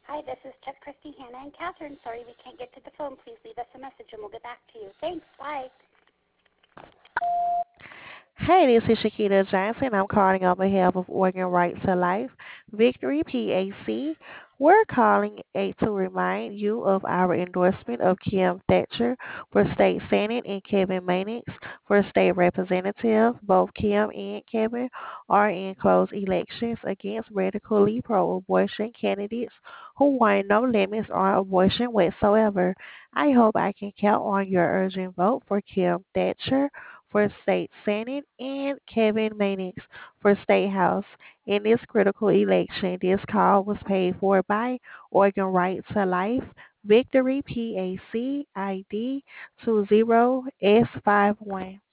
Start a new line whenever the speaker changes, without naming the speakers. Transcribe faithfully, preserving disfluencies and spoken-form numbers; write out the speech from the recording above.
Hi, this is Chuck, Christy, Hannah, and Catherine. Sorry we can't get to the phone. Please leave us a message and we'll get back to you. Thanks. Bye.
Hey, this is Shakita Johnson. I'm calling on behalf of Oregon Right to Life, Victory P A C. We're calling a, to remind you of our endorsement of Kim Thatcher for State Senate and Kevin Mannix for State Representative. Both Kim and Kevin are in close elections against radically pro-abortion candidates who want no limits on abortion whatsoever. I hope I can count on your urgent vote for Kim Thatcher for State Senate and Kevin Mannix for State House. In this critical election, this call was paid for by Oregon Right to Life, Victory P A C I D two zero S five one.